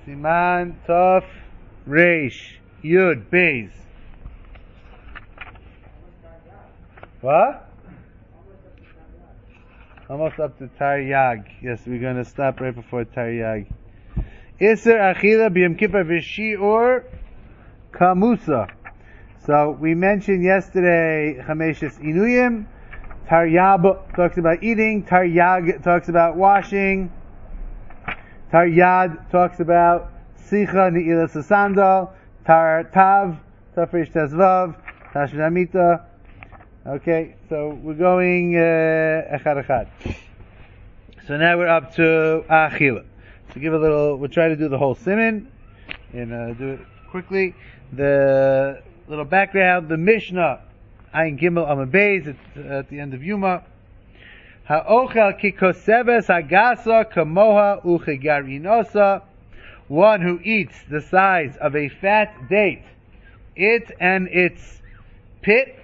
Siman Tov Reish Yud Beis. What? Almost up to Taryag. Yes, we're going to stop right before Taryag. Iser Achila B'Yom Kippur V'Shi'ur Kamusa. So we mentioned yesterday Chameshes Inuyim. Taryab talks about eating. Taryag talks about washing. Taryad talks about Sicha Ne'ilas Sandal. Tav Tafresh Tezvav Tashmin Amita. Okay, so we're going echad echad. So now we're up to Achila. So give a little. We'll try to do the whole siman and do it quickly. The little background. The Mishnah Ayin Gimel Amud Beis at the end of Yuma. Ha'ochel kikoseves hagasa kamoha uchegarinosa. One who eats the size of a fat date, it and its pit.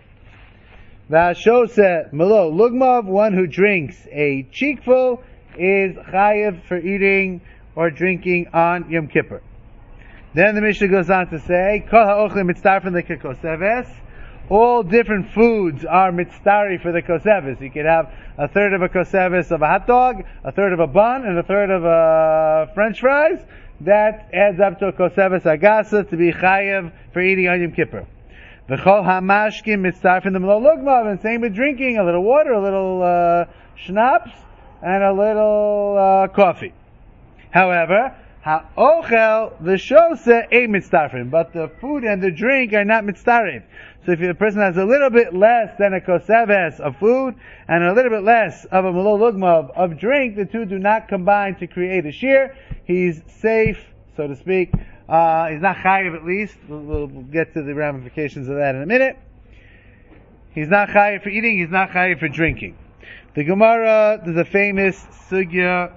Vashose Malo Lugmav, one who drinks a cheekful, is chayiv for eating or drinking on Yom Kippur. Then the Mishnah goes on to say, Kol ha'ochlim mitztarfen le'kekoseves. All different foods are mitztari for the koseves. You could have a third of a koseves of a hot dog, a third of a bun, and a third of a French fries. That adds up to a koseves agasa to be chayiv for eating on Yom Kippur. V'chol hamashkim mitzarfin l'melo lugmav, and same with drinking, a little water, a little schnapps, and a little coffee. However, ha'ochel v'shose a mitzarfin, but the food and the drink are not mitzarif. So if the person has a little bit less than a koseves of food and a little bit less of a melo lugmav of drink, the two do not combine to create a shear. He's safe, so to speak. He's not chayiv at least. We'll get to the ramifications of that in a minute. He's not chayiv for eating. He's not chayiv for drinking. The Gemara, there's a famous sugya,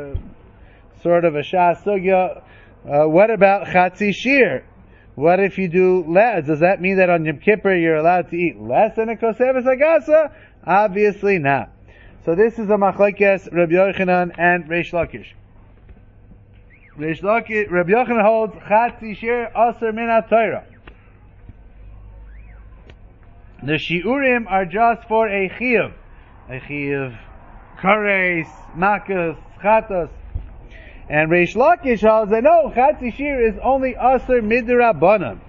sort of a shas sugya. What about chatzi shir? What if you do less? Does that mean that on Yom Kippur you're allowed to eat less than a koseves agasa? Obviously not. So this is a machlokes Rabbi Yochanan and Reish Lakish. Rabbi Yochanan holds chatzi shir aser min haTorah. The shiurim are just for a chiyuv, kares, makas, chatos. And Reish Lakish holds that no, chatzi shir is only aser midrabanan.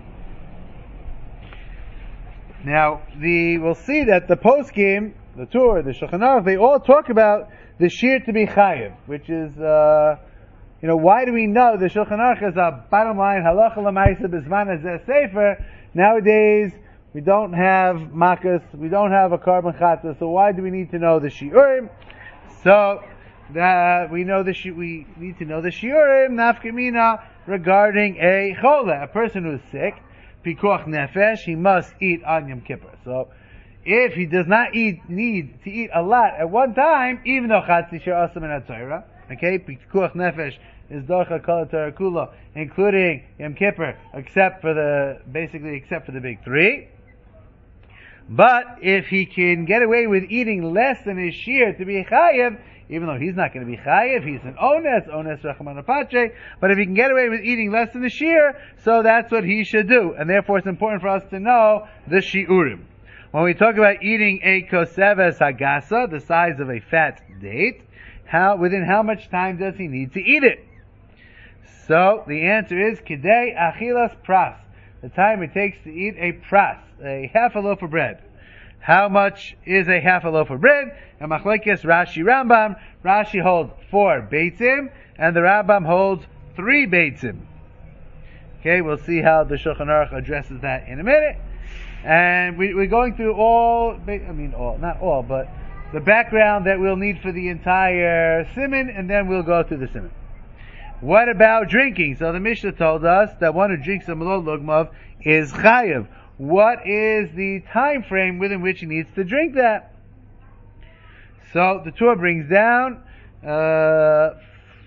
Now we'll see that the poskim, the Tur, the Shulchan Aruch, they all talk about the shir to be chayiv, which is why do we know the Shulchan Aruch is a bottom line halacha l'maisa b'zman hazeh sefer? Nowadays we don't have makas, we don't have a carbon chata, so why do we need to know the shiurim? So that we know we need to know the shiurim nafkamina regarding a chola, a person who's sick, pikuach nefesh, he must eat on Yom Kippur. So if he does not need to eat a lot at one time, even though chatzi shir asam min haTorah, okay, pikuach nefesh is docha kol Torah kula, including Yom Kippur, except for the big three. But if he can get away with eating less than his shir to be chayiv, even though he's not going to be chayiv, he's an ones rachman apache, but if he can get away with eating less than the shir, so that's what he should do. And therefore it's important for us to know the shiurim. When we talk about eating a koseves hagasa, the size of a fat date, within how much time does he need to eat it? So the answer is kidei achilas pras, the time it takes to eat a pras, a half a loaf of bread. How much is a half a loaf of bread? And machlokes Rashi Rambam. Rashi holds 4 beitzim, and the Rambam holds 3 beitzim. Okay, we'll see how the Shulchan Aruch addresses that in a minute. And we're going through not all, but the background that we'll need for the entire siman, and then we'll go through the siman. What about drinking? So the Mishnah told us that one who drinks a melo lugmav is chayiv. What is the time frame within which he needs to drink that? So the Torah brings down kidei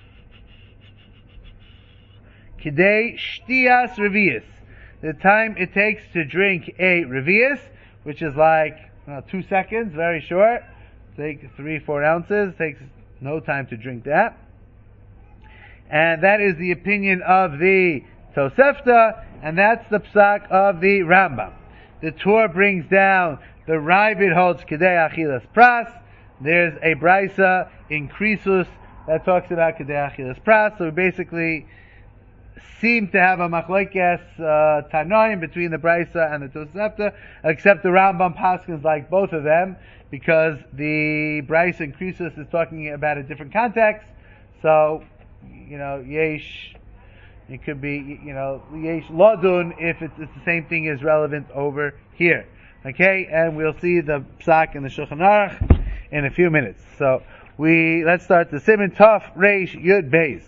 shtias revius, the time it takes to drink a revius, which is like 2 seconds, very short. Take 3-4 ounces, takes no time to drink that. and that is the opinion of the Tosefta, and that's the psak of the Rambam. The Torah brings down the Ravid holds Kedei Achilas Pras. There's a Brisa in Krisus that talks about Kedei Achilas Pras. So we basically seem to have a machlokes tanoim between the Brisa and the Tosefta, except the Rambam paskins like both of them, because the Brisa in Krisus is talking about a different context. So, yesh, it could be, yesh lodun if it's the same thing is relevant over here. Okay, and we'll see the psak in the Shulchan Aruch in a few minutes. So let's start the Siman Tov Reish Yud Beis.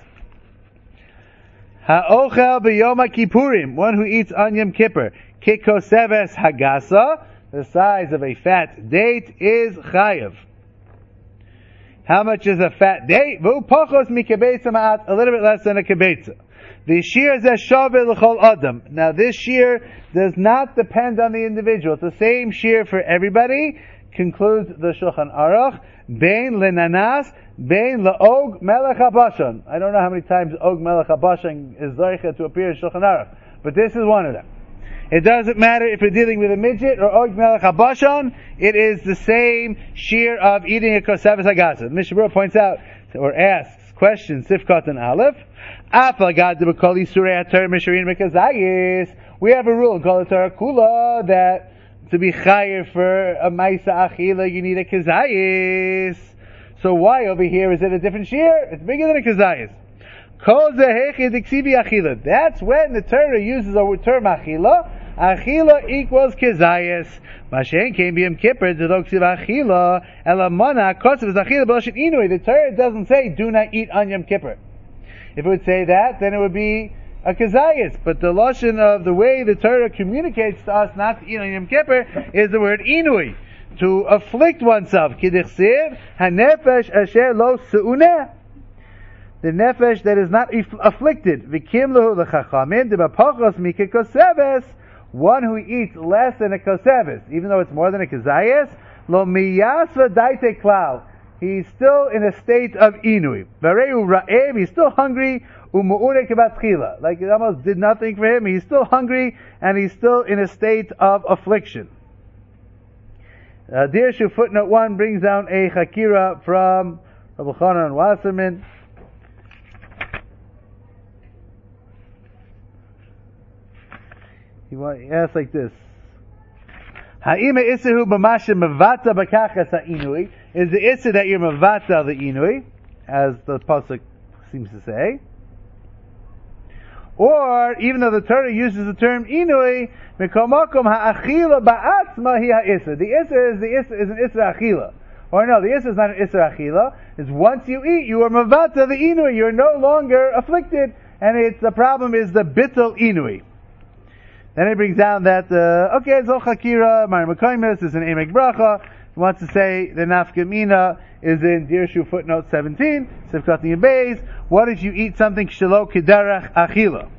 Ha'ochel b'Yom Kippurim, one who eats on Yom Kippur, kikoseves hagasa, the size of a fat date, is chayav. How much is a fat date? V'u pachos mikebetza ma'at, a little bit less than a kebetza. The shear zeh shaveh l'chol adam. Now this shear does not depend on the individual. It's the same shear for everybody. Concludes the Shulchan Aruch. Bein lenanas, bein laog melech habashan. I don't know how many times og melech habashan is zoicha to appear in Shulchan Aruch, but this is one of them. It doesn't matter if you're dealing with a midget or og melech habashan. It is the same shear of eating a koseves hagasa. The Mishnah Berurah points out or asks question Sifkat and Aleph. We have a rule in Kol Torah Kula that to be chayer for a Maisa Achila you need a Kazayis. So why over here is it a different shear? It's bigger than a Kazayis. That's when the Torah uses the term Achila. Achila equals Kazayis. Mashen came b'Yom Kippur to Doksiv Achila Elamana Kosev Achila B'Loshin Inui. The Torah doesn't say do not eat on Yom Kippur. If it would say that, then it would be a kazayis. But the lashon of the way the Torah communicates to us not to eat on Yom Kippur is the word inui, to afflict oneself. Kidichsiv hanefesh asher lo seuneh, the nefesh that is not afflicted. V'kim lehu l'chachamim debapachos mikikoseves, one who eats less than a koseves, even though it's more than a kazayis, lo miyasva daite klal. He's still in a state of inui. Vareu ra'ev, he's still hungry. Umu'ure kebatchila, like it almost did nothing for him. He's still hungry and he's still in a state of affliction. Dirshu footnote 1 brings down a chakira from Rabbi Chanan Wasserman. He asks like this: Ha'ima isahu b'mashe mevata b'kachas ha'inui. Is the issa that you're mevata the inui, as the pasuk seems to say, or even though the Torah uses the term inui, mikomakom ha'achila ba'atzma hi ha'issa. The issa is an issa achila, or no, the issa is not an issa achila. It's once you eat, you are mevata the inui. You're no longer afflicted, and the problem is the bittul inui. Then he brings down that Zol Chakira Mar Mekaymes is an Emek Bracha. He wants to say the Nafkamina is in Dirshu footnote 17, Sivkat Beis. What if you eat something Shelo Kederach Achila?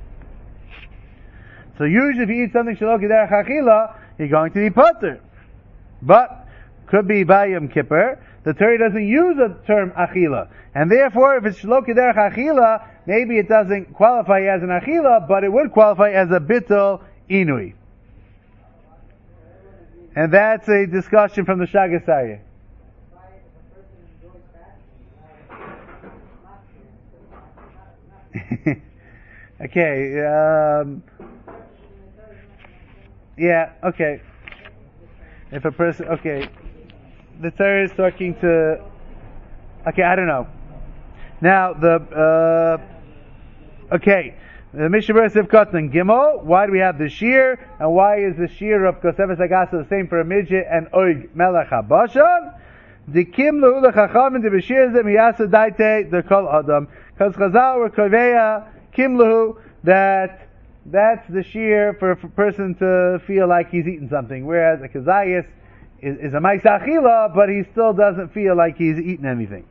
So usually if you eat something Shelo Kederach Achila, you're going to be Potter. But could be by Yom Kippur. The Torah doesn't use the term Achila, and therefore if it's Shelo Kederach Achila, maybe it doesn't qualify as an Achila, but it would qualify as a Bittul Inui. And that's a discussion from the Shagasari. Okay, yeah, okay. If a person, okay, the Torah is talking to, okay, I don't know. Now, the Mishnah Berurah Sivkat and Gimel, why do we have the shear, and why is the shear of Koseves Hagasa the same for a midget and Oig Melech HaBashan? Dikim lehu lechachamim debeshir zeh miyasa daite the kol adam. Because Chazal were koveya kim lehu, that's the shear for a person to feel like he's eaten something, whereas a kazayis is a ma'isa achila, but he still doesn't feel like he's eaten anything.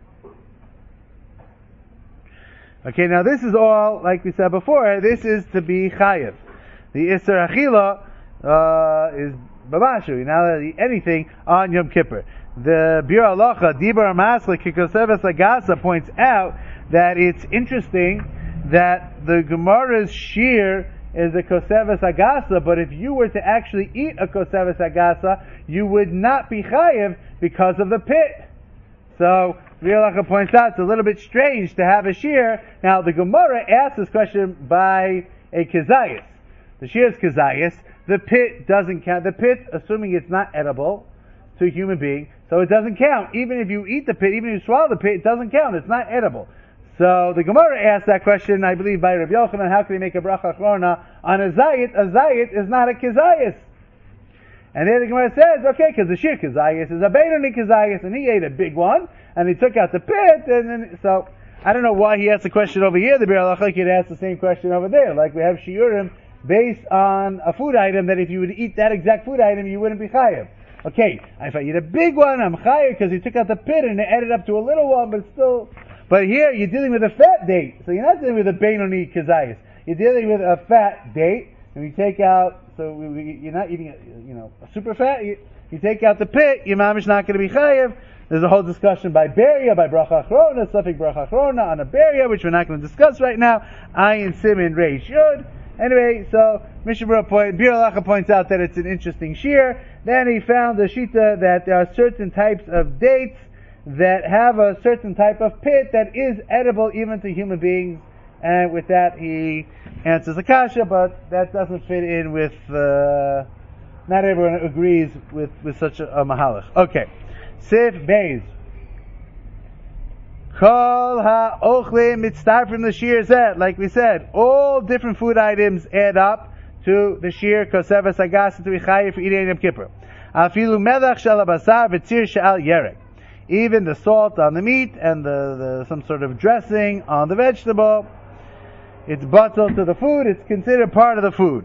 Okay, now this is all, like we said before, this is to be chayiv. The Isser Achila is babashu, you're not allowed to eat anything on Yom Kippur. The Bir Halacha, Dibar Masla, Kikoseves Agasa points out that it's interesting that the Gemara's shear is a koseves agasa, but if you were to actually eat a koseves agasa, you would not be chayev because of the pit. So, Rialacha points out it's a little bit strange to have a shear. Now, the Gemara asks this question by a kezayis. The shear is kezayis. The pit doesn't count. The pit, assuming it's not edible to a human being, so it doesn't count. Even if you eat the pit, even if you swallow the pit, it doesn't count. It's not edible. So the Gemara asked that question, I believe, by Rabbi Yochanan, how can he make a bracha achrona on a zayit? A zayit is not a kezayis. And there the Gemara says, okay, because the shir kezayis is a beinoni kezayis, and he ate a big one, and he took out the pit, and then, so, I don't know why he asked the question over here. The Bir Halacha could ask the same question over there. Like we have shiurim based on a food item that if you would eat that exact food item, you wouldn't be chayav. Okay, if I eat a big one, I'm chayav because he took out the pit and it added up to a little one, but still. But here you're dealing with a fat date, so you're not dealing with a beinoni kezayis. You're dealing with a fat date, and you take out. So you're not eating a super fat. You take out the pit, your mom is not going to be chayav. There's a whole discussion by Beria, by bracha achrona, suffix bracha achrona on a Beria, which we're not going to discuss right now. Ayin Simin Reish Yud. Anyway, so Bir Halacha points out that it's an interesting shear. Then he found the shita that there are certain types of dates that have a certain type of pit that is edible even to human beings. And with that he answers the kasha, but that doesn't fit in with, not everyone agrees with such a mahalach. Okay. Sif Beis. Kol ha'ochlim mitztarfim l'shir zeh. Like we said, all different food items add up to the shir koseves agasa to be chayiv for eating Yom Kippur. Afilu melach shel habasar v'tzir she'al yerek. Even the salt on the meat and the some sort of dressing on the vegetable, it's batel to the food. It's considered part of the food.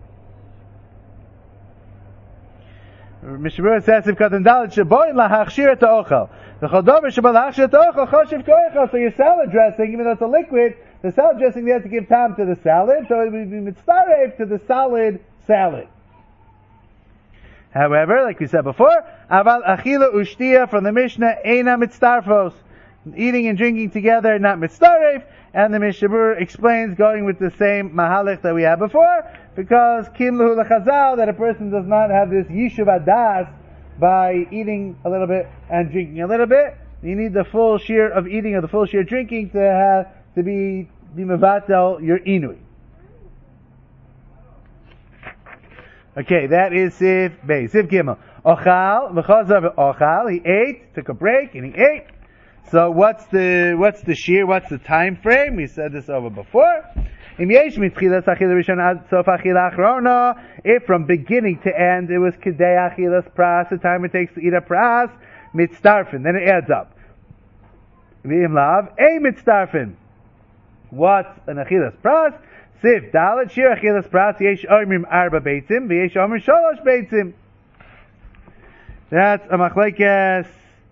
Mishabur says if katan dalit sheboin lahachshir et ha'ochel. The chodover shebal lahachshir et ha'ochel choshev koechel. So your salad dressing, even though it's a liquid, the salad dressing they have to give time to the salad, so it would be mitztarev to the solid salad. However, like we said before, aval achila ushtia from the Mishnah eina mitztarfos. Eating and drinking together, not mitztarev. And the Mishabur explains, going with the same mahalach that we had before, because kim lehu lechazal, that a person does not have this yishuv adas by eating a little bit and drinking a little bit. You need the full share of eating or the full share drinking to be mevatel your inui. Okay, that is Sif Beis. Sif Gimel. Ochal v'chazav ochal. He ate, took a break, and he ate. So what's the shear? What's the time frame? We said this over before. If from beginning to end it was kedei achilas pras, the time it takes to eat a pras, mitzdarfin, then it adds up. V'im lav, a mitzdarfin. What's an achilas pras? Sif dalet shir achilas pras yesh omrim arba beitzim v'yesh omrim shalosh beitzim. That's a machlekes.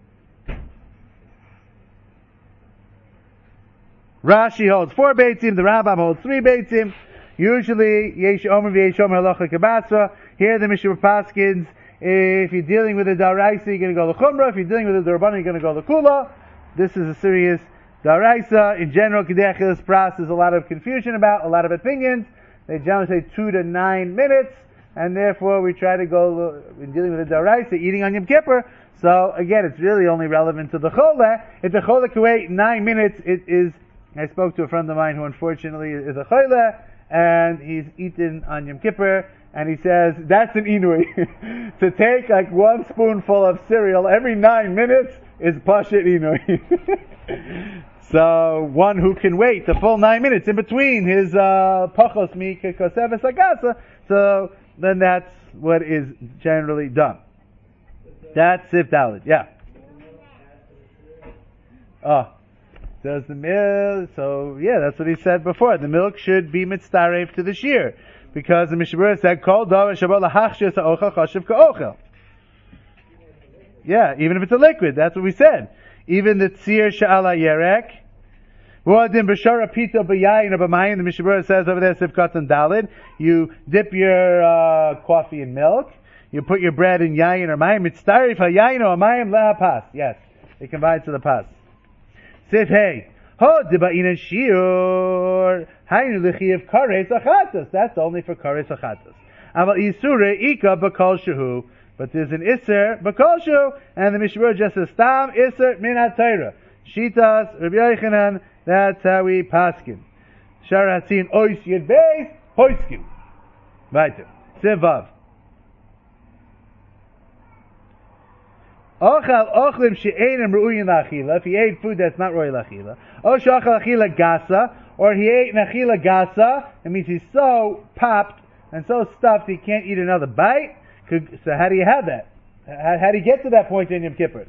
Rashi holds 4 beitzim, the Rambam holds 3 beitzim. Usually, yesh omer v'yesh omer halacha kabasra. Here the Mishnah Paskins, if you're dealing with a daraisa, you're going to go to chumrah. If you're dealing with a darabana, you're going to go to kula. This is a serious daraisa. In general, kedei achilas pras, there's a lot of confusion about, a lot of opinions. They generally say 2 to 9 minutes, and therefore we try to go, in dealing with a daraisa, eating on Yom Kippur. So again, it's really only relevant to the cholah. If the cholah can wait 9 minutes, it is. I spoke to a friend of mine who unfortunately is a cholah, and he's eaten on Yom Kippur, and he says, that's an inui. To take like 1 spoonful of cereal every 9 minutes is pashit inui. So, one who can wait the full 9 minutes in between his pachos mika koseves agasa, so then that's what is generally done. That's Sif Dalet, yeah. Oh. Does the milk, so yeah, that's what he said before. The milk should be mitztarev to the shear. Because the Mishabura said, Kol davar shabal lahachshir sa'ochel chashiv ka'ochel. Yeah, even if it's a liquid, that's what we said. Even the tzir sha'ala yerek. V'odim b'shara pito b'yayin or b'mayin, the Mishabura says over there, Sivkat and Dalid, you dip your coffee in milk, you put your bread in yayin or mayim, mitztarev ha'yayin or mayim le'apas. Yes, it combines to the pas. Sif hey, Ho diba'ina shiur. Hainu l'chiyav kares achatas. That's only for kares achatas. Aval isure ika b'kol shehu. But there's an iser b'kol shehu, and the Mishnah just says stam iser min ha'Torah. Shitas Rabbi Yochanan. That's how we paskin. Shar hatzin ois yed beis hoiskim. Weiter. Sevav. Ochal ochlim she'enim ru'uyin la'achila. If he ate food that's not ru'uyin la'achila. O she'achal achila gasa. Or he ate an achila gasa. It means he's so popped and so stuffed he can't eat another bite. So how do you have that? How do you get to that point in Yom Kippur?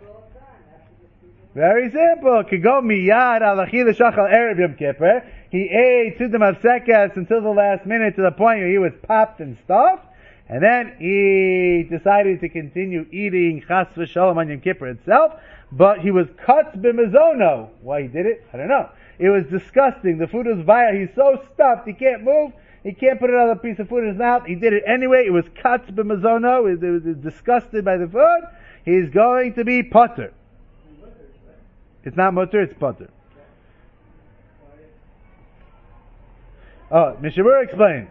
Very simple. Kigo miyad al achila shachal erev Yom Kippur. He ate sudim avsekas until the last minute to the point where he was popped and stuffed. And then he decided to continue eating chas v'shalom on Yom Kippur itself, but he was cut b'mazono. Why he did it? I don't know. It was disgusting. The food was vile. He's so stuffed, he can't move. He can't put another piece of food in his mouth. He did it anyway. It was cut b'mazono. He was disgusted by the food. He's going to be potter. It's not mutter, it's potter. Oh, Mishabur explains.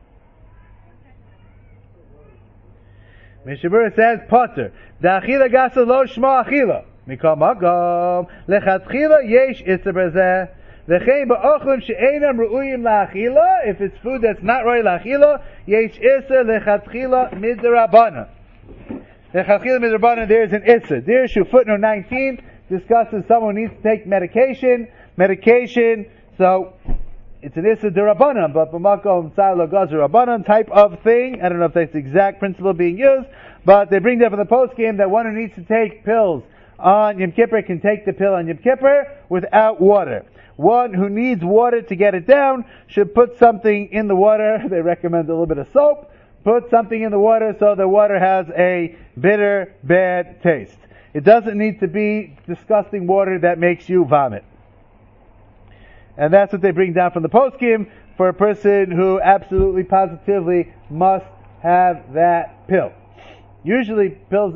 Mishabur says potter. Da'achila gasa lo shma achila. Mikol magam. Lechatchila yesh iser bezeh. V'chein ba'ochlim she'enam ru'uyim la'achila. If it's food that's not right la'achila, yesh iser lechatchila midrabana. Lechatchila midrabana, there's an iser. There's your footnote 19. Discusses someone needs to take medication. So it's an issa derabanan, but b'makom tzayla gazer rabanan type of thing. I don't know if that's the exact principle being used, but they bring that from the post game that one who needs to take pills on Yom Kippur can take the pill on Yom Kippur without water. One who needs water to get it down should put something in the water. They recommend a little bit of soap. Put something in the water so the water has a bitter, bad taste. It doesn't need to be disgusting water that makes you vomit. And that's what they bring down from the poskim for a person who absolutely positively must have that pill. Usually pills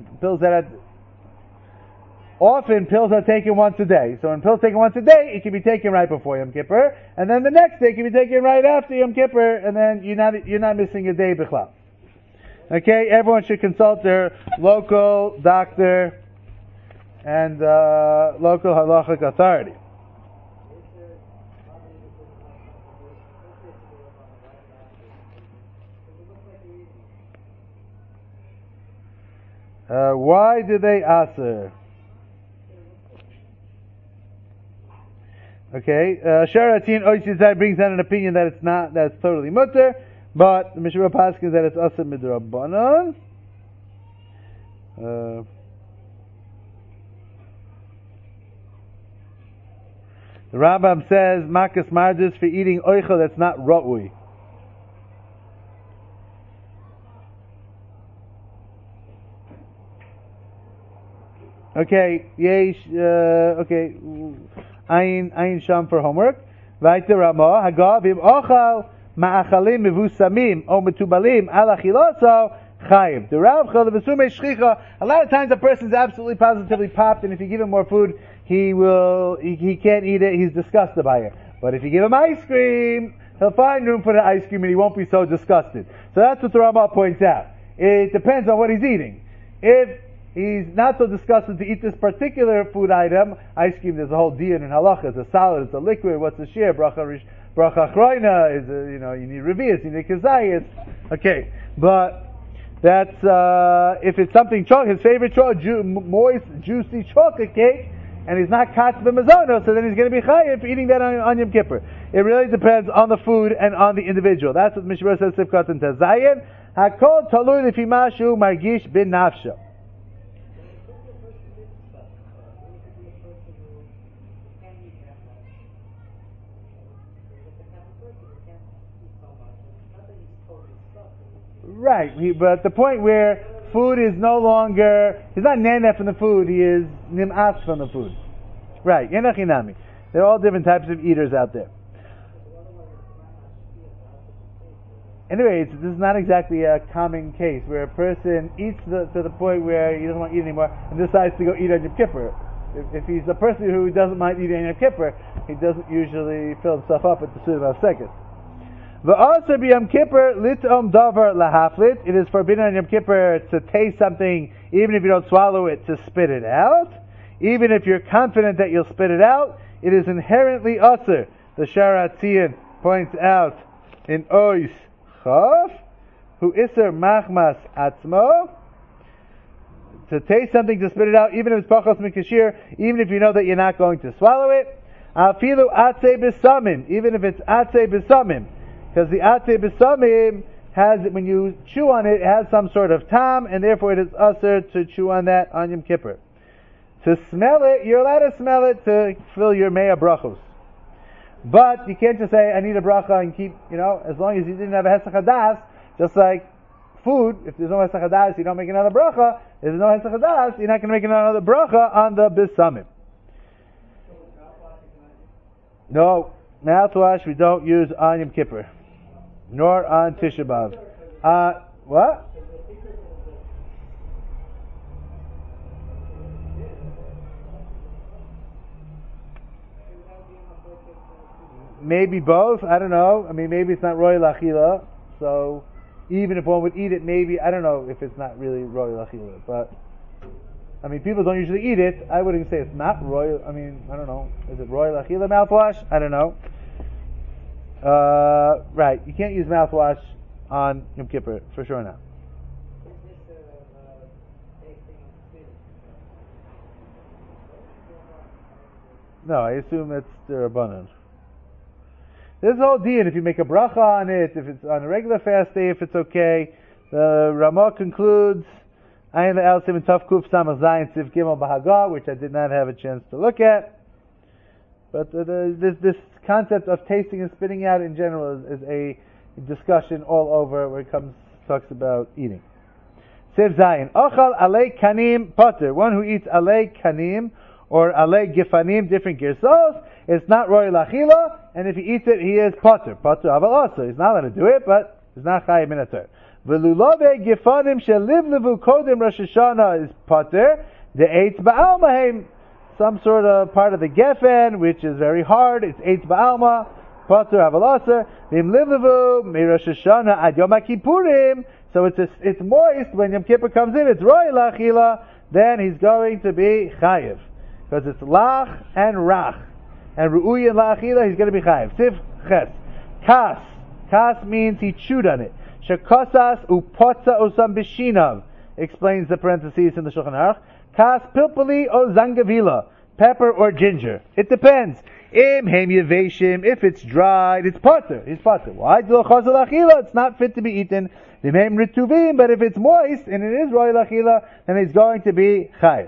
are taken once a day. So when pills taken once a day, it can be taken right before Yom Kippur, and then the next day can be taken right after Yom Kippur, and then you're not missing a day b'chlal. Okay, everyone should consult their local doctor and local halachic authority. Why do they aser? Okay, Sharatin Oishizai brings down an opinion that it's not, that's totally mutter. But the Mishnah Paskins that it's also midrabanan. The Rambam says makas mardas for eating oichel that's not ra'ui. Okay, yesh. Okay, ayin sham for homework. Vaiter Ramah Hagav im ochal. Ma'achalim mevusamim o metubalim ala chiloso chayiv. The Rav Chol the Vesume Shchicha. A lot of times a person's absolutely positively popped, and if you give him more food, he can't eat it. He's disgusted by it. But if you give him ice cream, he'll find room for the ice cream, and he won't be so disgusted. So that's what the Rambam points out. It depends on what he's eating. If he's not so disgusted to eat this particular food item, ice cream, there's a whole diyan in halacha. It's a solid, it's a liquid. What's the share? Bracha chroina is, you need revius, you need kazayas. Okay, but that's, if it's something his favorite moist, juicy chocolate cake, and he's not katz b'mazono, so then he's going to be chayiv for eating that on Yom Kippur. It really depends on the food and on the individual. That's what Mishmar says, Sifkat and Tazayin. Hakol talui lefi mashu margish bin nafsha. Right, but the point where food is no longer, he's not neneh from the food, he is nim'as from the food. Right, yenachinami. There are all different types of eaters out there. Anyway, this is not exactly a common case where a person eats to the point where he doesn't want to eat anymore and decides to go eat on Yom Kippur. if he's a person who doesn't mind eating on Yom Kippur, he doesn't usually fill himself up with the Suda Mafsekes. V'asar b'Yom Kippur litom davar lahaflit. It is forbidden on Yom Kippur to taste something, even if you don't swallow it, to spit it out. Even if you're confident that you'll spit it out, it is inherently asr. The Shara Tzion points out in Ois Chaf, who iser machmas atzmo, to taste something, to spit it out, even if it's pachos mikashir, even if you know that you're not going to swallow it. Afilu atzei b'samim, even if it's atzei b'samim, because the atzei b'samim has, when you chew on it, it has some sort of tam, and therefore it is asr to chew on that on Yom Kippur. To smell it, you're allowed to smell it to fill your mea brachos. But you can't just say, I need a bracha and keep, as long as you didn't have a hesach hadas, just like food, if there's no hesach hadas, you don't make another bracha. If there's no hesach hadas, you're not going to make another bracha on the bisamim. No, mouthwash we don't use on Yom Kippur, nor on Tisha B'Av. What? Maybe both, I don't know. I mean, maybe it's not royal achila, so even if one would eat it, maybe, I don't know if it's not really royal achila, but, I mean, people don't usually eat it. I wouldn't say it's not royal, I mean, I don't know. Is it royal achila mouthwash? I don't know. Right, you can't use mouthwash on Yom Kippur, for sure not. No, I assume it's the Rabbanan. There's a whole deal if you make a bracha on it, if it's on a regular fast day, if it's okay. The Ramah concludes, Ayin le'el simin taf kuf samach zayin siv gimel b'Hagah, which I did not have a chance to look at. But this concept of tasting and spitting out in general is a discussion all over where it talks about eating. Siv zayin, ochal alei kanim potter, one who eats alei kanim or alei gifanim, different girsos, it's not royal achila, and if he eats it, he is potter. Potter aval also. He's not allowed to do it, but he's not chayiv min haTorah. V'lulove gifanim sheliv levu kodim Rosh Hashanah is potter. The eitz ba'alma, some sort of part of the gefen, which is very hard. It's eitz ba'alma, potter aval also. V'im liv levu mi Rosh Hashanah ad Yom HaKippurim. So it's moist when Yom Kippur comes in. It's royal achila. Then he's going to be chayiv, because it's lach and rach. And ru'uy and la'achila, he's going to be chayiv. Sif ches. Kas. Kas means he chewed on it. Shekosas upotza osam bishinav, explains the parentheses in the Shulchan Aruch. Kas pilpuli o zangavila, pepper or ginger. It depends. Im hem yeveshim, if it's dried, it's potter. It's potter. Why? It's not fit to be eaten. Im hem rituvim, but if it's moist and it is royal achila, then it's going to be chayiv.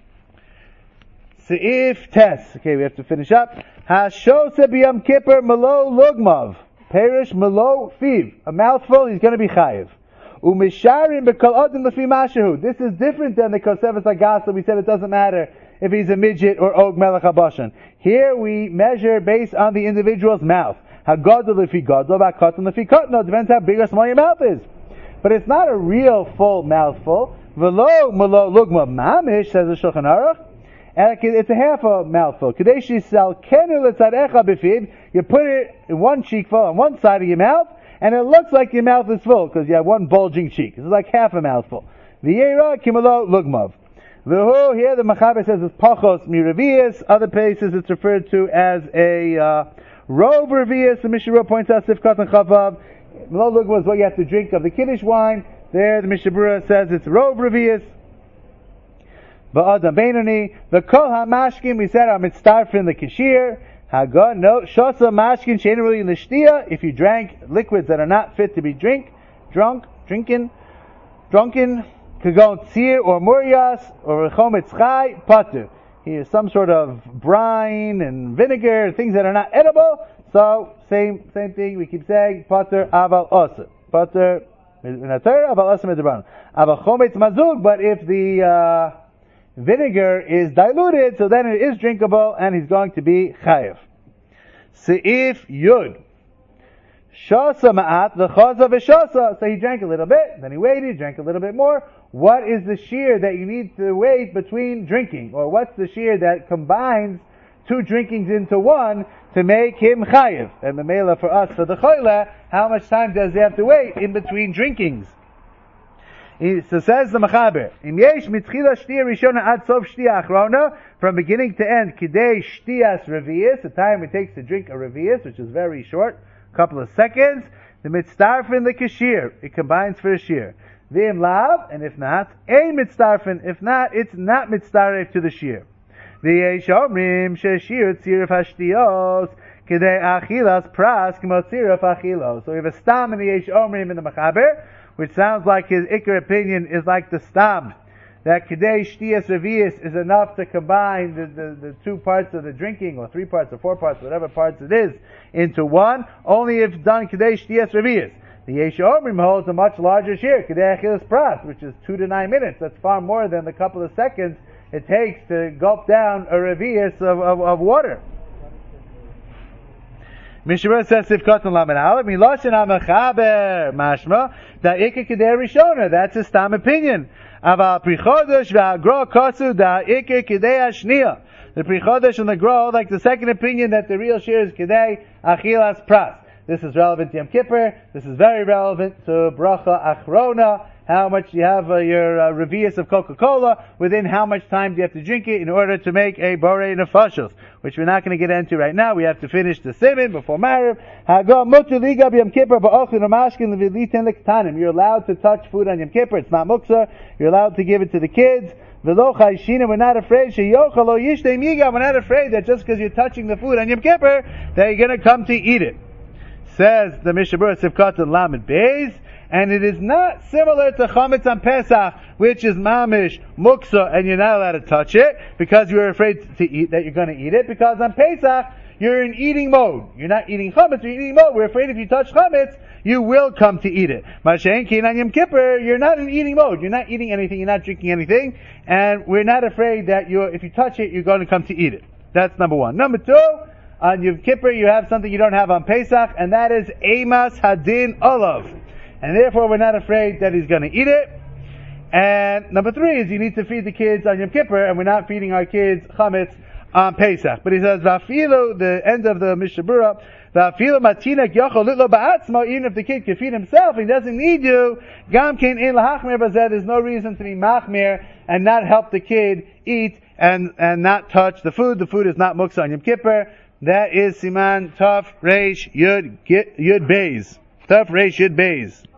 Seif tes. Okay, we have to finish up. Hashose b'Yom Kippur malo lugmav. Perish malo fiv. A mouthful, he's going to be chayiv. Umisharim b'kol odin lefi mashahu. This is different than the kosevas agasa. We said it doesn't matter if he's a midget or og melech habashan. Here we measure based on the individual's mouth. Hagadol lefi gadol, v'akatan lefi katan. Depends how big or small your mouth is. But it's not a real full mouthful. V'lo malo lugmav mamish, says the Shulchan Aruch. It's a half a mouthful. You put it in one cheekful on one side of your mouth, and it looks like your mouth is full because you have one bulging cheek. It's like half a mouthful. Here the Machaber says it's pachos miravias. Other places it's referred to as a rove revias. The Mishnah points out sifkat and chavav. Melo lugma is what you have to drink of the Kiddush wine. There the Mishnah Berurah says it's rove revias. Ba'adam Beinoni, the kol hamashkin, we said, are mitztarfin the kashir. Haga, no, shosa mashkin, generally l'shtia, if you drank liquids that are not fit to be drunken, kagon tzir, or murias, or rechometz chai, pater. Here's some sort of brine and vinegar, things that are not edible, so, same thing, we keep saying, pater aval osa. Pater, aval osa medrabanan. Aval chometz mazug, but if the, vinegar is diluted, so then it is drinkable, and he's going to be chayiv. Seif yud. Shasa ma'at v'chaza v'shasa. So he drank a little bit, then he waited, drank a little bit more. what is the shear that you need to wait between drinking? Or what's the shear that combines two drinkings into one to make him chayiv? And the mela for us, for the choyle, how much time does he have to wait in between drinkings? So says the Mechaber, Im yesh mitchila shtia rishona ad sof shtia achrona, from beginning to end, kidei shtias revius, the time it takes to drink a revius, which is very short, a couple of seconds, the mitzdarfin the kashir, it combines for a shear. V'im lav, and if not, ein mitzdarfin, if not, it's not mitzdaref to the shear. V'yesh omrim sheshir tzirif hashtiyos, kidei achilas pras k'mo tzirif achilos. So we have a stam in the yesh omrim in the Mechaber, which sounds like his ikar opinion is like the stam, that kidei shtias revius is enough to combine the two parts of the drinking, or 3 parts or 4 parts, whatever parts it is, into one, only if done kidei shtias revius. The yesh omrim holds a much larger shear, kidei achilas pras, which is 2 to 9 minutes. That's far more than the couple of seconds it takes to gulp down a revius of water. Mishnah says Sivkot Lamed Aleph Miloshin HaMechaber Mashma Da Ikar Kidei Rishona. That's his stam opinion. Aval Pri Chodesh VaHaGro Kosu Da Ikar Kidei Hashniya. The Pri Chodesh and the Gro like the second opinion that the real shear is Kidei Achilas Pras. This is relevant to Yom Kippur. This is very relevant to Bracha Achrona. How much you have your revius of Coca-Cola, within how much time do you have to drink it in order to make a borei nefashos, which we're not going to get into right now. We have to finish the siman before Mariv. You're allowed to touch food on Yom Kippur. It's not muksa. You're allowed to give it to the kids. We're not afraid. We're not afraid that just because you're touching the food on Yom Kippur, that you're going to come to eat it. Says the Mishnah Berurah Sivkot and Lamed Beis. And it is not similar to chametz on Pesach, which is mamish muksa, and you're not allowed to touch it because you're afraid to eat that you're going to eat it. Because on Pesach you're in eating mode. You're not eating chametz, you're eating mode. We're afraid if you touch chametz, you will come to eat it. Mashen kin on Yom Kippur, you're not in eating mode. You're not eating anything. You're not drinking anything, and we're not afraid that if you touch it, you're going to come to eat it. That's number one. Number two, on Yom Kippur you have something you don't have on Pesach, and that is emas hadin olav. And therefore we're not afraid that he's going to eat it. And number three is you need to feed the kids on Yom Kippur, and we're not feeding our kids chametz on Pesach. But he says, Vafilu, the end of the Mishnah Berurah, Vafilu matinak yochol litlo ba'atzmo, even if the kid can feed himself, he doesn't need you. Gam kein ein lahachmir bazeh, there's no reason to be machmir and not help the kid eat and not touch the food. The food is not muksa on Yom Kippur. That is Siman Tov Reish Yud Beis. Tov Reish Yud Beis.